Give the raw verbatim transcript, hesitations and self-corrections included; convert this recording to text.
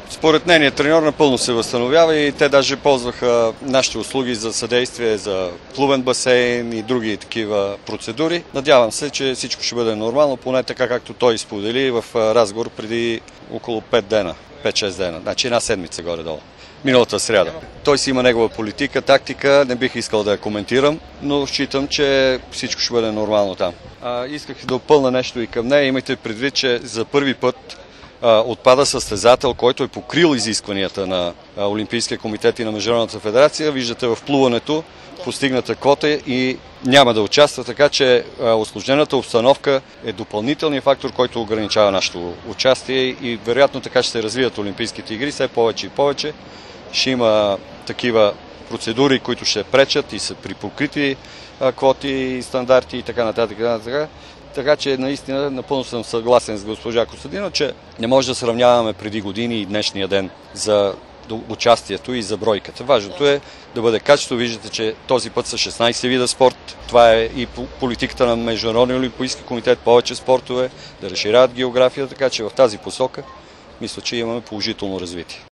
Според нейният треньор напълно се възстановява и те даже ползваха нашите услуги за съдействие за клубен басейн и други такива процедури. Надявам се, че всичко ще бъде нормално, поне така както той сподели в разговор преди около пет дена, пет-шест дена, значи една седмица горе-долу. Миналата сряда. Той си има негова политика, тактика, не бих искал да я коментирам, но считам, че всичко ще бъде нормално там. А, исках да допълня нещо и към нея. Имайте предвид, че за първи път а, отпада състезател, който е покрил изискванията на а, Олимпийския комитет и на Международната федерация. Виждате в плуването постигната квота и няма да участва, така че а, усложнената обстановка е допълнителният фактор, който ограничава нашето участие и вероятно така ще се развият Олимпийските игри все повече и повече. Ще има такива процедури, които ще пречат и са при покрити а, квоти и стандарти и така нататък. Така, нататък. Така че наистина напълно съм съгласен с госпожа Костадинова, че не може да сравняваме преди години и днешния ден за участието и за бройката. Важното е да бъде качество. Виждате, че този път са шестнайсет вида спорт. Това е и политиката на Международния олимпийски комитет, повече спортове, да разширяват география, така че в тази посока мисля, че имаме положително развитие.